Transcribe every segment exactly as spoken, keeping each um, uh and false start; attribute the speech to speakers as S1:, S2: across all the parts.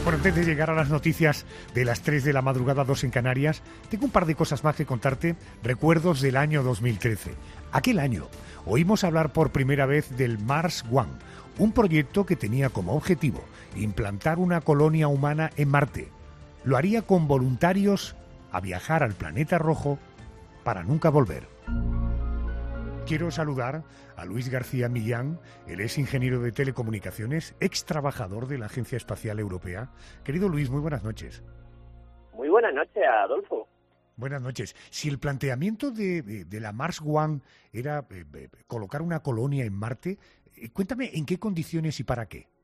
S1: Bueno, antes de llegar a las noticias de las tres de la madrugada, dos en Canarias, tengo un par de cosas más que contarte, recuerdos del año dos mil trece. Aquel año oímos hablar por primera vez del Mars One, un proyecto que tenía como objetivo implantar una colonia humana en Marte. Lo haría con voluntarios a viajar al planeta rojo para nunca volver. Quiero saludar a Luis García Millán, él es ingeniero de telecomunicaciones, ex trabajador de la Agencia Espacial Europea. Querido Luis, muy buenas noches.
S2: Muy buenas noches, Adolfo.
S1: Buenas noches. Si el planteamiento de, de, de la Mars One era eh, eh, colocar una colonia en Marte, eh, cuéntame en qué condiciones y para qué.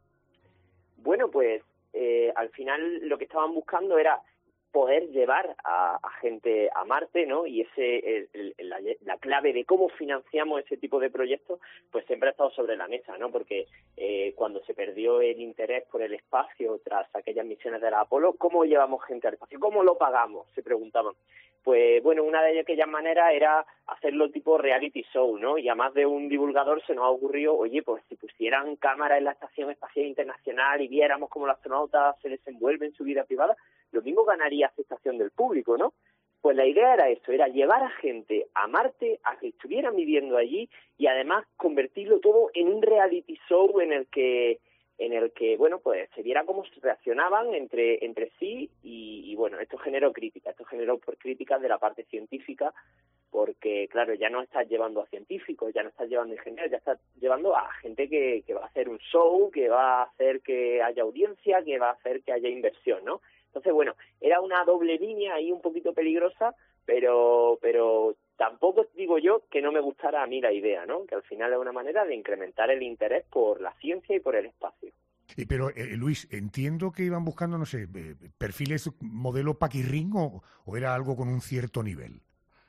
S2: Bueno, pues eh, al final lo que estaban buscando era poder llevar a, a gente a Marte, ¿no? Y ese el, el, la, la clave de cómo financiamos ese tipo de proyectos, pues siempre ha estado sobre la mesa, ¿no? Porque eh, cuando se perdió el interés por el espacio tras aquellas misiones de la Apolo, ¿cómo llevamos gente al espacio? ¿Cómo lo pagamos? Se preguntaban. Pues bueno, una de aquellas maneras era hacerlo tipo reality show, ¿no? Y a más de un divulgador se nos ha ocurrido, oye, pues si pusieran cámaras en la Estación Espacial Internacional y viéramos cómo los astronautas se desenvuelven en su vida privada, lo mismo ganaría aceptación del público, ¿no? Pues la idea era esto, era llevar a gente a Marte, a que estuvieran viviendo allí y además convertirlo todo en un reality show en el que en el que, bueno, pues se viera cómo se reaccionaban entre entre sí y, y bueno, esto generó crítica, esto generó por críticas de la parte científica, porque, claro, ya no estás llevando a científicos, ya no estás llevando a ingenieros, ya estás llevando a gente que, que va a hacer un show, que va a hacer que haya audiencia, que va a hacer que haya inversión, ¿no? Entonces, bueno, era una doble línea ahí un poquito peligrosa, pero pero tampoco digo yo que no me gustara a mí la idea, ¿no? Que al final es una manera de incrementar el interés por la ciencia y por el espacio.
S1: Eh, pero, eh, Luis, entiendo que iban buscando, no sé, eh, perfiles modelo paquirrín o, o era algo con un cierto nivel.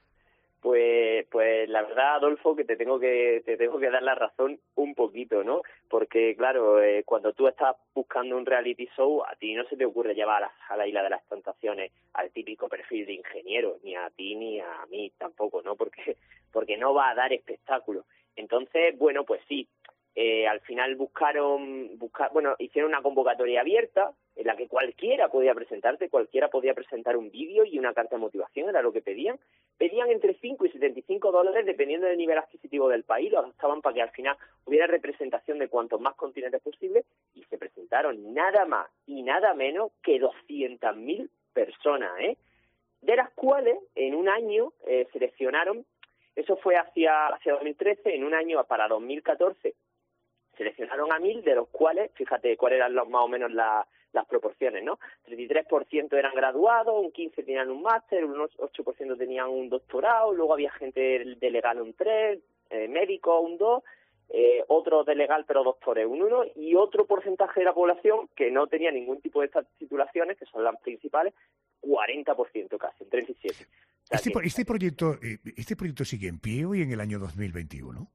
S2: Pues, pues la verdad, Adolfo, que te tengo que te tengo que dar la razón un poquito, ¿no? Porque, claro, eh, cuando tú estás buscando un reality show, a ti no se te ocurre llevar a la, a la Isla de las Tentaciones al típico perfil de ingeniero, ni a ti ni a mí tampoco, ¿no? Porque porque no va a dar espectáculo. Entonces, bueno, pues sí, eh, al final buscaron, buscar, bueno, hicieron una convocatoria abierta en la que cualquiera podía presentarte, cualquiera podía presentar un vídeo y una carta de motivación, era lo que pedían. Pedían entre cinco y setenta y cinco dólares, dependiendo del nivel adquisitivo del país, lo gastaban para que al final hubiera representación de cuantos más continentes posible, y se presentaron nada más y nada menos que doscientas mil personas, ¿eh? De las cuales en un año eh, seleccionaron, eso fue hacia, hacia dos mil trece, en un año para dos mil catorce, seleccionaron a mil, de los cuales, fíjate cuáles eran los, más o menos la, las proporciones, ¿no? treinta y tres por ciento eran graduados, un quince por ciento tenían un máster, un ocho por ciento tenían un doctorado, luego había gente de legal un tres, eh, médico un dos, eh, otros de legal pero doctores un uno, y otro porcentaje de la población que no tenía ningún tipo de estas titulaciones, que son las principales, cuarenta por ciento casi, un treinta y siete por ciento. O sea
S1: Este,
S2: que,
S1: este, proyecto, eh, ¿Este proyecto sigue en pie hoy en el año dos mil veintiuno?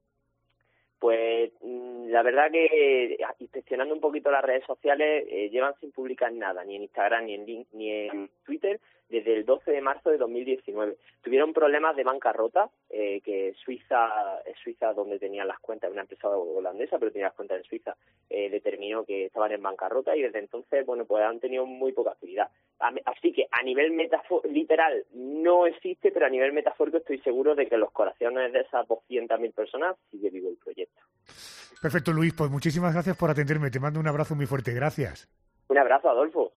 S2: Pues la verdad que inspeccionando un poquito las redes sociales, eh, llevan sin publicar nada, ni en Instagram, ni en Link, ni en Twitter, desde el doce de marzo de dos mil diecinueve. Tuvieron problemas de bancarrota, eh, que Suiza, es Suiza donde tenían las cuentas, una empresa holandesa, pero tenía las cuentas en Suiza, eh, determinó que estaban en bancarrota y desde entonces, bueno, pues han tenido muy poca actividad. Así que a nivel metafórico, literal no existe, pero a nivel metafórico estoy seguro de que en los corazones de esas doscientas mil personas sigue vivo el proyecto.
S1: Perfecto, Luis, pues muchísimas gracias por atenderme. Te mando un abrazo muy fuerte. Gracias.
S2: Un abrazo, Adolfo.